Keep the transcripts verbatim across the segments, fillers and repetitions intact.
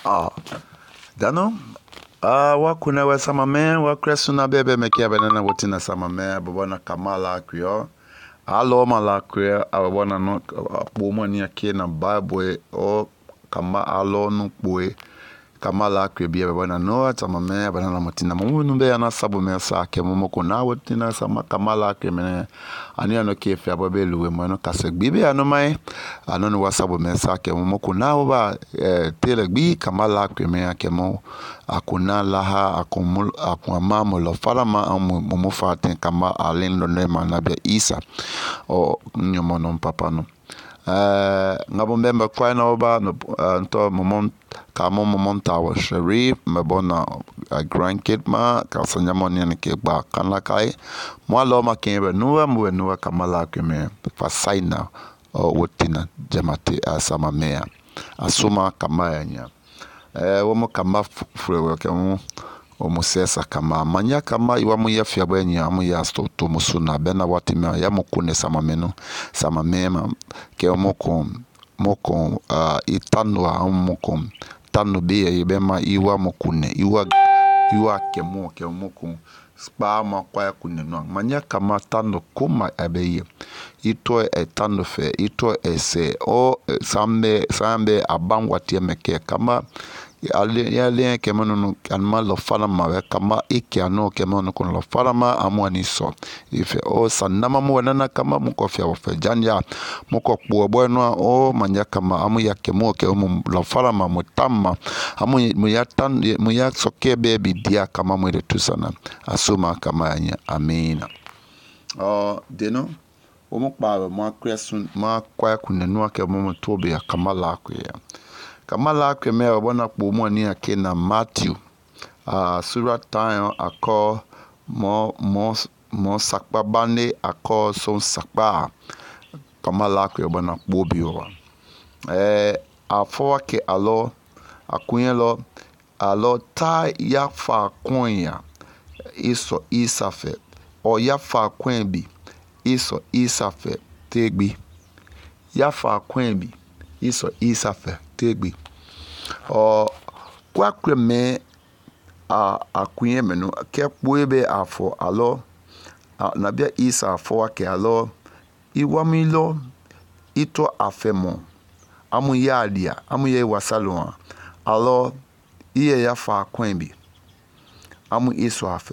Ah, dano. Ah, wakuna wa samame, wakresuna bebe mekia benana wotina samame, babona kamala krio. Alo mala krio, abona no bomo ni ake na Bible o kama alo no boy. Kamala krio bia babona no samame, banana motina mumu numbe ana sabu mesa ke mumu kuna wotina sama kamala krio mene. Ani ano ke fe ababe luwe mo kase gbibe ano mai ano no wasabu mesa ke mumu kuna oba eh, tele gbi kamala krio me ke mo akuna laha akumul akumama mulo farama mumu faten kama alen lo ne manabe isa o nyomo no papa no eh ngabo mbemba kwa na oba no uh, nto momon kamo momon tawo sharif mabona uh, grandkid ma ka sanyamo ni ke ba kanla kai mo lo ma kembe nuwa mo nuwa kamala keme fasaina o wotina jamate asama mea asuma kama yanya eh womo kama frewe ke mo o musesa kama manya kama iwa mu yafia banya amu ya sto to musuna bena watima ya mukune sama meno sama mema ke moko moko uh, itanwa moko tanu be yebema iwa mukune iwa iwa kemo ke moko spa ma kwa kune no manya kama tanu kuma abeye ito e tanu fe ito ese o sambe sambe abangwa tiemeke kama ale ya le ke mono kanma lo falama we kama iki ano ke mono kon lo falama amwani so ife o sanama mu nana kama mu ko fia wo fe janja mu ko po bo no o manya kama amu ya ke mo ke mu lo falama mu tamma amu mu ya tan mu ya soke baby dia kama mu de tusana asuma kama anya amina o deno o mo pa mo kresun ma kwa kunenu ke mo to be ya kama la ko ya Kamala keme wabona kpumo ni ake na Matthew uh, sura tayo ako mo mo mo sakpa bande ako son sakpa Kamala kwe wabona kpubi wa eh afowa ke alo akunye lo alo ta ya fa konya iso isafe o ya fa kwenbi iso isafe tegbi ya fa kwenbi iso isafe tegbi o kwa kreme a akunye menu ke kpuebe afo alo na bia isa afo ke alo iwamilo ito afemo amu yadia amu ye wasalon alo iye ya fa kwenbi amu iso afe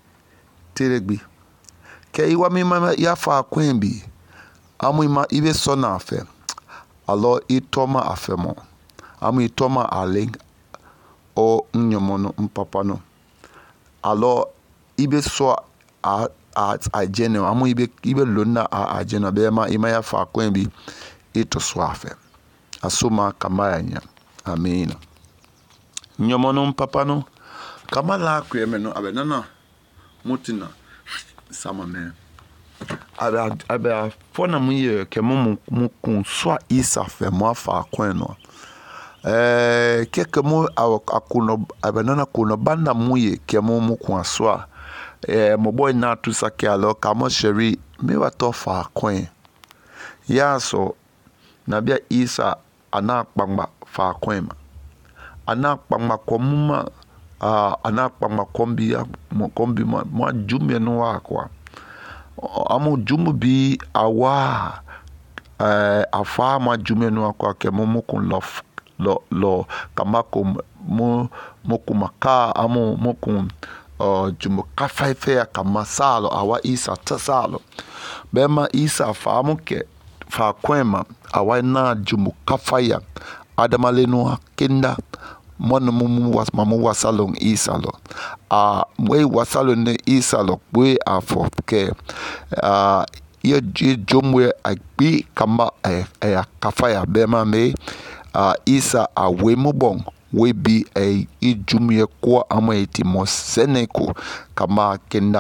tegbi ke iwamima ya fa kwenbi amu ima ibe sona afe alo itoma afemo amu itoma aling o nyomono mpapano alo ibe so a a ajene amu ibe ibe lona a ajene be ma ima ya fa kwenbi ito swafe asuma kamanya amina nyomono mpapano kama la kwemeno abenana mutina sama me Abe abe fona muye ke mo mo kun so isa fe mo fa kweno eh keke mo akuno abenana kuno banda muye ke mo mo kun so eh mo boy na tu sake alo kamo sheri me wa to fa kwen ya so na bia isa ana kpangba fa kwen ma ana kpangba komuma ah ana kpangba kombi mo kombi mo jumbe no akwa amu jumu bi awa eh afa ma jume no akwa ke mo kun lo lo lo kama ko mo mo kumaka amu mo kun uh, jumu kafaife kama salo awa isa tasalo bema isa fa amu ke fa kwema awa na jumu kafaya adamale no kinda mona mumu was mamu wasalong isalo a mwe wasalong ne isalo bwe afo ke a ye jomwe agbi kama e e kafaya bema me a isa a we mubong we bi e ijumye kwa ama etimo seneko kama kenda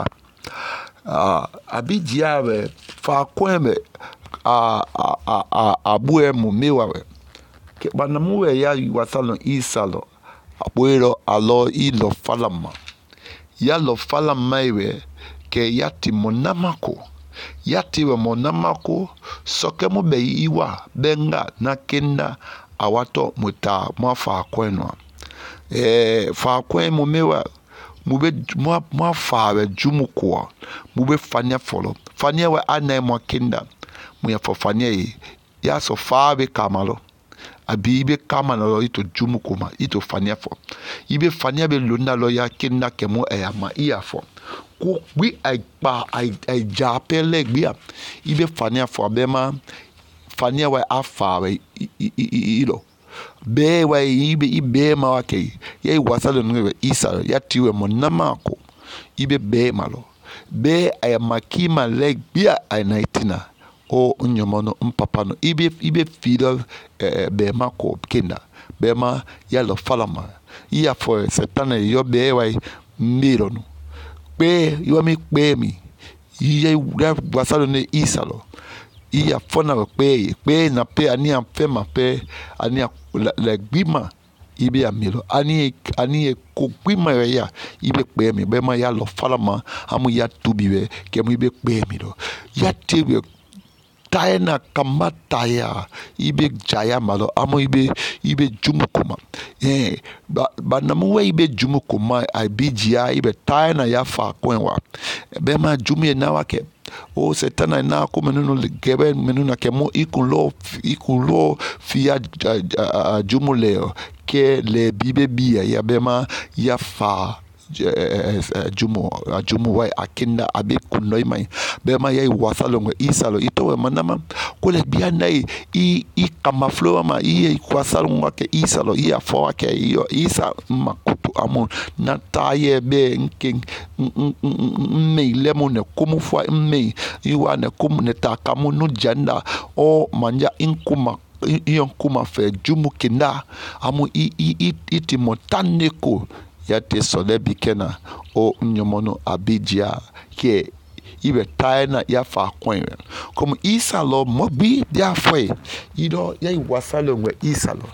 a abijiawe fa kweme a a a abue mu mewawe ke bana muwe ya wasalo isalo abuelo alo ilo falama ya lo falama iwe ke yati monamako yati we monamako soke mo be iwa benga na kenda awato muta mwafa kwenwa eh fa kwen mu mewa mu be mu mu fa we jumu ko mu be fania folo fania we anai mo kinda mu ya fo fania yi ya so fa be kamalo abi ibe kama na lo ito jumu kuma ito fania fo ibe fania be lunda lo ya kinda kemu e ama iya fo ko bi ai pa ai ai japele bia ibe fania fo bema fania wa afa we ilo be wa ibe ibe ma wake ye wasalo nwe isa ya tiwe monamako ibe be malo be ay makima leg bia ay naitina o nyomono mpapano ibe ibe fido eh, be mako kinda be ma ya lo falama iya fo setana yo be wa miro no pe yo mi pe mi ye wasalo ne isa lo iya fona pe pe na pe ani amfema pe ani la gbima ibe amilo ani ani ko gbima ya ibe pe mi be ma ya lo falama amu ya tubiwe ke mu ibe pe mi do ya tebe taena kamata ya ibe jaya malo amu ibe ibe jumukuma eh ba, ba namu ibe jumukuma ibijia ibe taena ya fa kwenwa be ma jumie na wake o setana na ko menunu gebe menuna ke mo ikulo ikulo fia jumuleo ke le bibe bia ya bema ya fa jumu jumu wa akinda abe kunoi mai bema ya wasalo ngwe isalo itowe manama kole bia nai i i kamaflo ma i kwasalo ngwake isalo i afo wake iyo isa makutu amu na taye be nke mme lemu ne kumu fwa mme iwa ne kumu ne takamu nu janda o manja inkuma iyon kuma fe jumu kinda amu i i iti motaneko ya te sole bikena o nyomono abijia ke ibe taena ya fa kwen comme isa lo mobi dia foi ido ya wasalo ngwe isa lo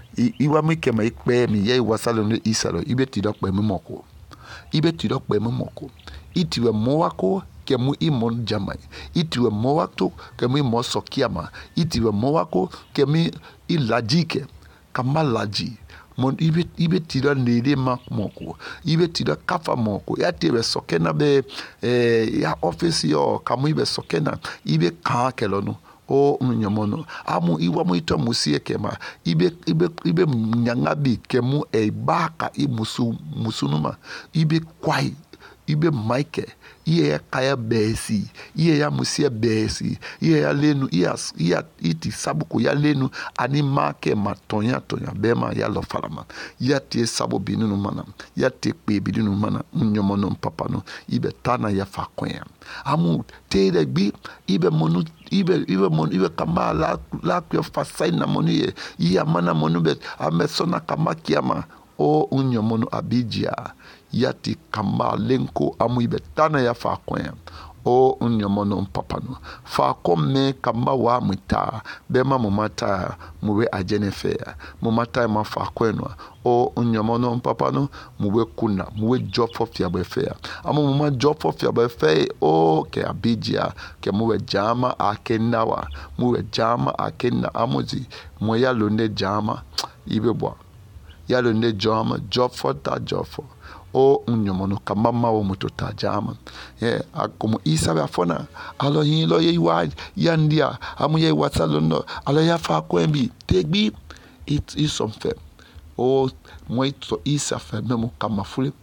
iwa mi kema ikpe mi ya wasalo ngwe isa lo ibe tidok pe mi moko ibe tidok pe mi moko itiwe mowako kemu imon jamai itiwe mowako kemu imo sokiama itiwe mowako kemu ilajike kama laji mon ibe ibe tira nede mak moko ibe tira kafa moko ya tebe sokena be eh, ya office yo kamu ibe sokena ibe ka kelono o nyamono amu iwa mu ito musie kema ibe ibe ibe nyangabi kemu e baka i musu musunuma ibe kwai ibe maike iye ya kaya besi iye ya musie besi iye ya lenu iya iya iti sabuko ya lenu ani make matonya tonya bema ya lo falama ya tie sabo binunu mana ya te pe binunu mana nyomono papa no ibe tana ya fakwen amu te de bi ibe monu ibe ibe mon ibe kama la la kwa fasai na monu ye iya mana monu bet amesona kama kiama o unyomono abijia yati kamba lenko amu ibe tana ya fa kwen o unyomono mpapano fa komme kamba wa muta bema mumata muwe ajenefe mumata ma fa kwenwa o unyomono mpapano muwe kuna muwe jofo fia befe amu muma jofo fia befe o ke abijia ke muwe jama akenawa muwe jama akena amuzi moya londe jama ibe bwa ya londe jama jofo ta jofo o unyomono kamama o mutota jama yeah akomo isa ba fona alo yin lo ye wa yandia amu ye wasalo no alo ya fa kwembi tegbi it is something o moito isa fa memo kama fule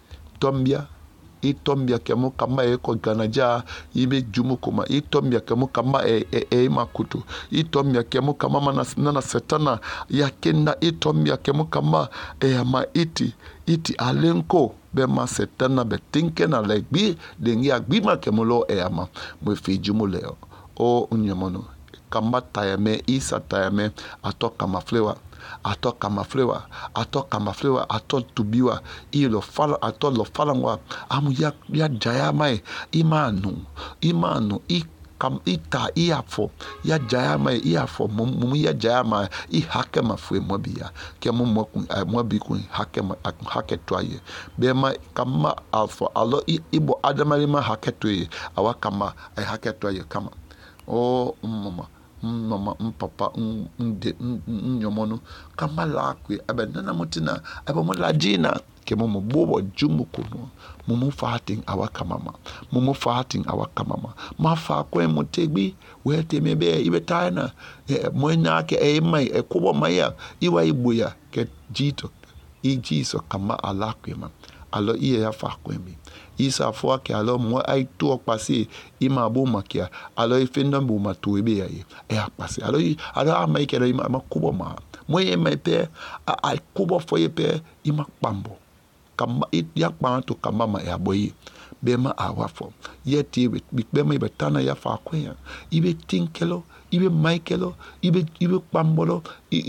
tombia itombia kemo kama e ko ganaja ibe jumu kuma itombia kemo kama e e, e makutu itombia kemo kama mana nana setana ya kenda itombia kemo kama e ama iti iti alenko be ma setana be tinke na legbi dengi agbima kemo lo e ama mo fi jumu leo o unyomono kama tayame isa tayame ato kama flewa ato kama flewa ato kama flewa ato tubiwa ilo fala ato lo falangwa amu ya ya jaya mai imanu imanu i kam ita iafo ya jaya mai iafo mumu ya jaya mai i hake mafwe mobia ke mu mobi ku hake hake toye be ma kama alfo alo ibo adamari ma hake toye awa kama ai hake toye kama o mama mama papa nde nyomono kamala kwe abenana mutina abamo lajina ke momo bobo jumu kuno mumu fating awaka mama mumu fating awaka mama ma fa kwe motegbi wete mebe ibe taina moina ke e mai e kubo maya iwa ibuya ke jito i jiso kama alakwe ma alo iye ya fa kwe mi isa fo ke alo mo ai to pase ima bo makia alo ifenda bo matu ebe ya e apase alo alo amai ke ima kubo ma mo ye mai pe ai kubo fo ye pe ima pambo kama ya kpanto kama ma ya boyi bema awafo yeti bema ibe tana ya fa kwen ibe tinkelo ibe maikelo ibe ibe kpambolo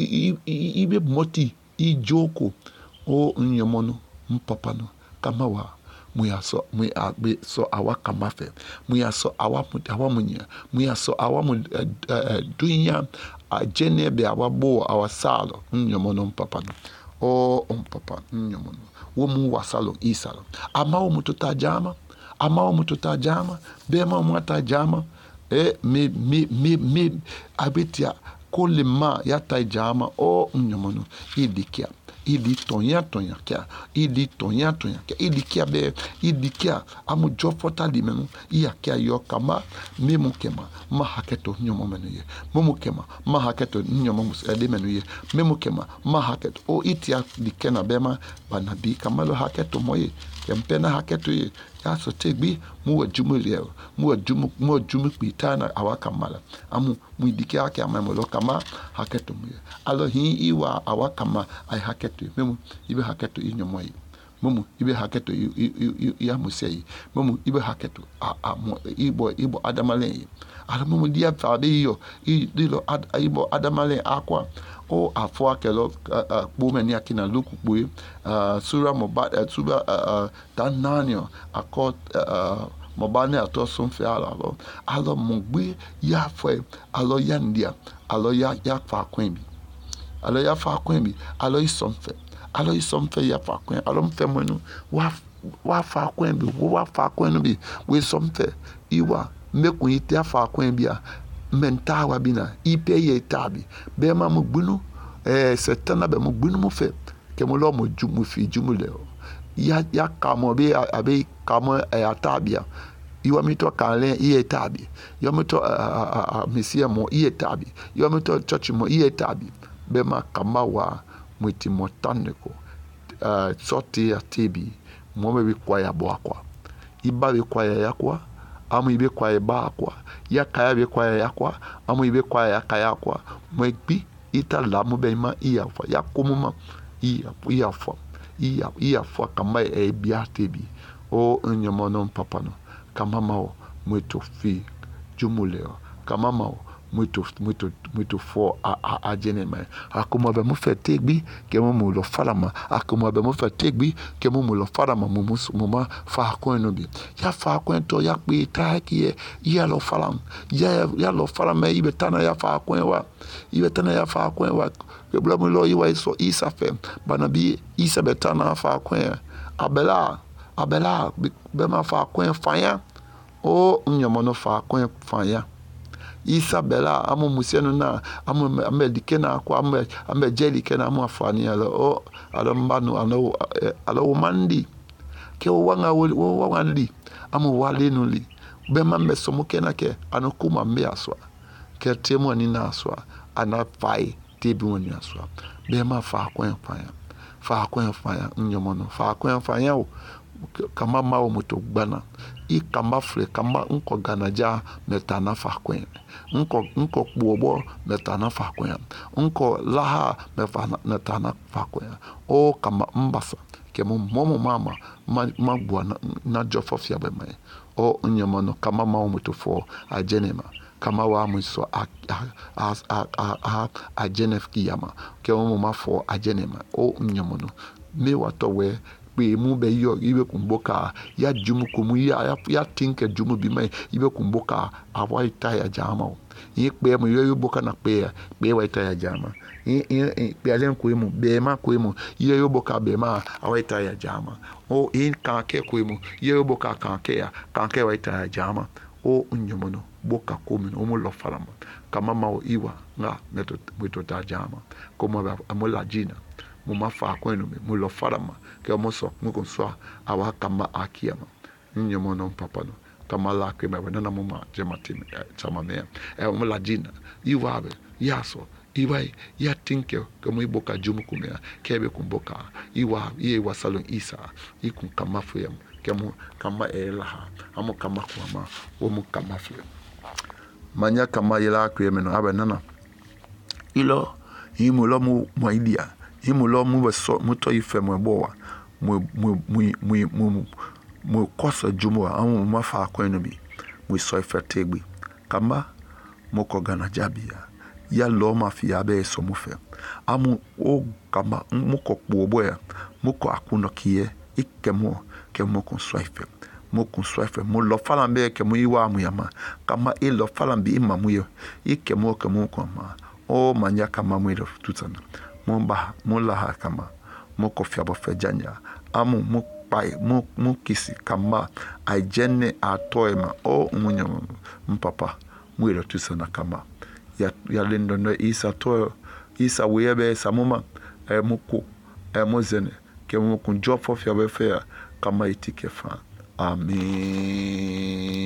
ibe moti ijoko o nyomono mpapano kama wa muya so muya be so awa kama fe muya so awa mu awa munya muya so awa mu dunya ajene be awa bo awa salo nyomono mpapano o mpapa nyomono wo mu wasalo isalo ama wo mututa jama ama wo mututa jama bema muta jama e me me me me abetia kolema ya ta jama o nyomono idikia idi tonya tonya kia idi tonya tonya kia idi kia be idi kia amu jofota limenu iya kia yo kama memu kema ma haketo nyomo menu ye memu kema ma haketo nyomo musede menu ye memu kema ma haketo o itia dikena bema banabi kama lo haketo moye kempena haketo ye ya so tegbi mu wajumu leo mu wajumu mu wajumu pitana awaka mala amu mu idikia ake amamo lo kama haketo moye alo hi iwa awaka ma ai haketo memu ibe haketo inyomo yi mumu ibe haketo ya musei mumu ibe haketo a a ibo ibo adamale ala mumu dia fabe yo idilo ad ibo adamale akwa o afo akelo bo meni akina luku boy sura moba sura tananio akot mobane ato son fe ala lo alo mugbe ya fo alo ya ndia alo ya ya fa kwenbi alo ya fa kwenbi alo isomfe alo isomfe ya fa kwen alo mfe mwenu wa wa fa kwenbi wa fa kwenbi we somfe iwa mekun ite afa kwenbi a mentawa bina ipe ye tabi be ma mugbunu eh setana be mugbunu mu fe ke mo lo mo jumu fi jumu le ya ya kamo be abe kamo e atabia iwa mito kanle iye tabi yo mito misia mo iye tabi yo mito church mo iye tabi be ma kama wa mwiti motaneko uh, sote ya tebi mo be kwa ya boakwa iba be kwa ya yakwa amu ibe kwa ya bakwa ya kaya be kwa ya yakwa amu ibe kwa ya kaya kwa mwekbi ita lamu be ma iya fa ya kumuma iya iya fa iya iya fa kama e bia tebi o nyomono papano kama mao mwito fi jumuleo kama mao muito muito muito fo a a a jenema akoma be mo fetegbi ke mo mo lo falama akoma be mo fetegbi ke mo mo lo falama mo mo ma fa ko no bi ya fa ko to ya pe ta ki ya lo falam ya ya lo falama ibe tana ya fa ko wa ibe tana ya fa ko wa ke bla mo lo iwa so isa fe bana bi isa be tana fa ko abela abela be ma fa ko fanya o nyomo no fa ko fanya Isabella amu musiano na amu amedike na akwa amu amejelike na amu afani alo o alo mbanu alo alo mandi ke wanga wo wangandi amu walenuli bema mesomuke na ke anokuma me aswa ke temu ani na aswa ana fai tebi woni aswa bema fa kwen fanya fa kwen fanya nyomono fa kwen fanya o kama mawo muto gbana i kama fle kama nko ganaja metana fa kwen nko nko kbobo metana fa kwen nko laha metana fa kwen o kama mbasa ke mo momo mama ma gbo na, na jofo fia be mai o nyomono kama mawo muto fo ajenema kama wa muso a a a a a jenef kiyama ke mo ma fo ajenema o nyomono me wato we be mu be yo ibe kumboka ya jumu kumu ya ya tinke jumu bi mai ibe kumboka awa ita ya jama yi pe mu yo boka na pe be wa ita ya jama yi yi pe alen ku mu be ma ku mu yo boka be ma awa ita ya jama o in kan ke ku mu yo boka kan ke ya kan ke wa ita ya jama o nyomono boka ku mu o mu lo falama kama mau iwa nga meto wito tajama como amola jina mo mafa kwenu me mo lo farama ke mo so mo ko so awa kama akiama nyomo no papa no kama la ke me na mo ma jematim chama me e mo la jina iwa be yaso iwa ya tinke kama iboka jumu kumea kebe kumboka iwa iye wasalon isa ikun kama fuyam kemo kama elaha amo kama kwama wo mo kama fuyam manya kama yela kwemeno abenana ilo imulo mu maidia imulo mu so muto ife mo bowa mu mu mu mu mu kosa jumo amu mafa kwenu bi mu so ife tegbi kama moko gana jabia ya lo mafia be so mu fe amu o kama muko kpoboya muko akuno kiye ikemo kemo kon so ife mo kun swafe mo lo falambe ke mo iwa mu yama kama e lo falambe imamu yo ike mo ke mo ko ma o manya kama mo ro tutana mo ba mo la ha kama mo ko fia bo fe janya amu mo pai mo mo kisi kama ajene atoema o munya mpapa mo ro tutana kama ya ya lendo no isa to isa webe samuma e mo ko e mo zene ke mo kun job fo fia bo fe kama itike fa Amém.